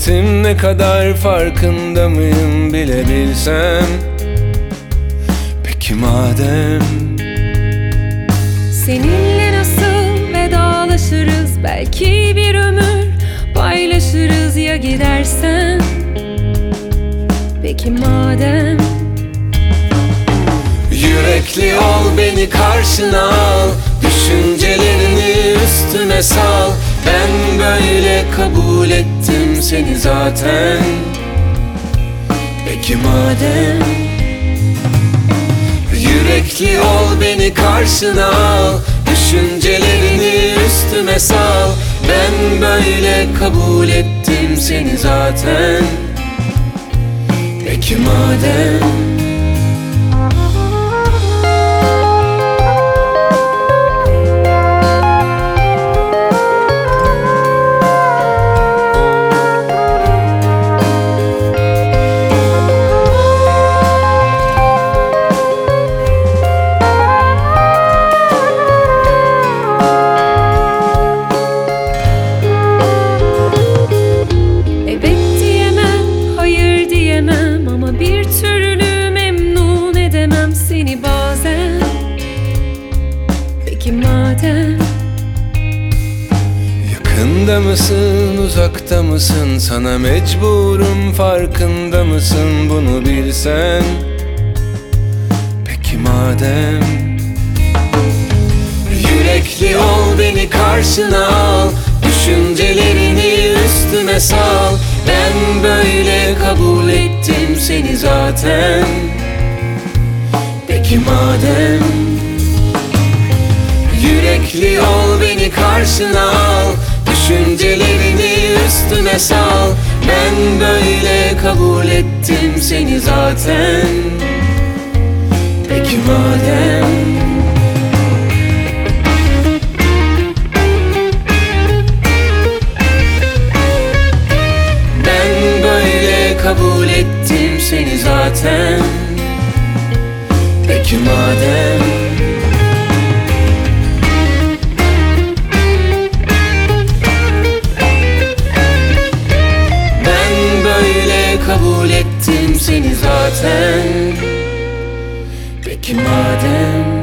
ettim, ne kadar farkında mıyım bile bilsem. Peki madem seninle nasıl vedalaşırız, belki bir ömür paylaşırız ya gidersen. Peki madem yürekli ol, beni karşına al, düşüncelerini üstüme sal. Ben böyle kabul ettim seni zaten. Peki madem yürekli ol, beni karşına al, düşüncelerini üstüme sal. Ben böyle kabul ettim seni zaten. Peki madem madem yakında mısın, uzakta mısın, sana mecburum, farkında mısın, bunu bilsen. Peki madem yürekli ol, beni karşına al, düşüncelerini üstüme sal. Ben böyle kabul ettim seni zaten. Peki madem yürekli ol, beni karşına al, düşüncelerini üstüme sal. Ben böyle kabul ettim seni zaten. Peki madem ben böyle kabul ettim seni zaten. Peki madem kabul ettim seni zaten. Peki madem